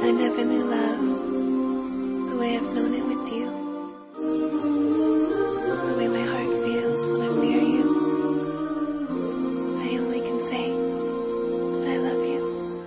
I never knew love the way I've known it with you. The way my heart feels when I'm near you. I only can say I love you.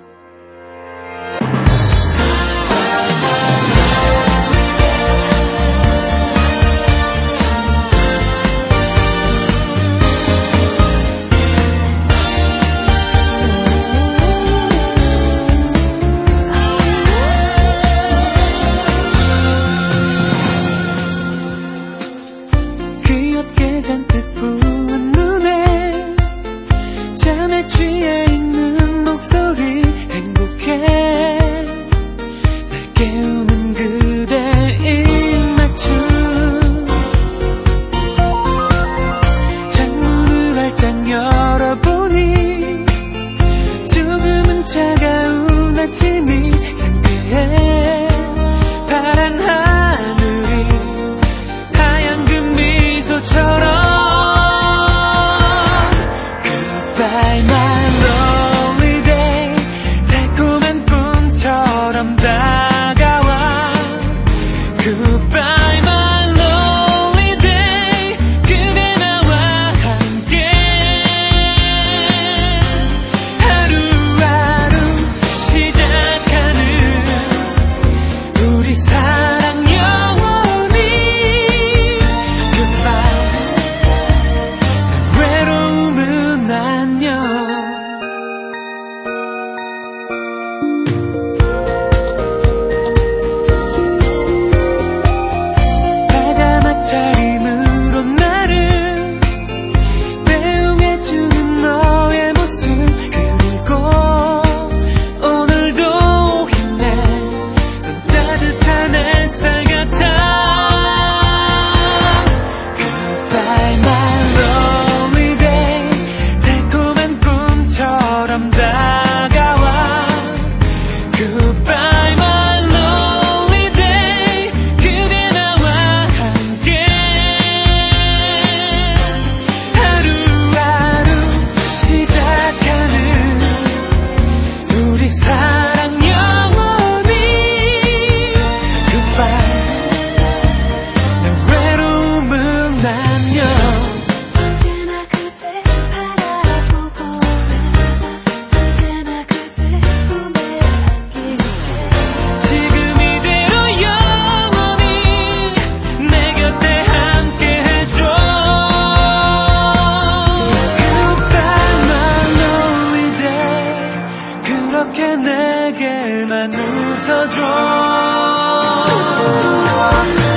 잔뜩 부은 눈에 잠에 취해 있는 목소리 행복해 날 깨우는 그대의 입맞춤 창문을 활짝 열어보니 조금은 차가운 아침이 상쾌해 파란 하늘이 하얀 그 미소처럼 Goodbye my lonely day 달콤한 꿈처럼 다가와 Goodbye my lonely day 그대 나와 함께 하루하루 시작하는 우리 사랑 영원히 Goodbye 난 외로움은 안녕 파자마 차림으로 나를 배웅해주는 너의 모습 그리고 오늘도 힘내 넌 따뜻한 햇살 같아 Goodbye my lonely day 달콤한 꿈처럼 다가와 Goodbye my lonely day 그대 나와 함께 하루하루 시작하는 우리 사랑 영원히 Goodbye 난 외로움은 안녕 언제나 그대 바라보고 언제나 그대 품에 안길게 지금 이대로 영원히 내 곁에 함께 해줘 Goodbye my lonely day 그렇게 내게만 웃어줘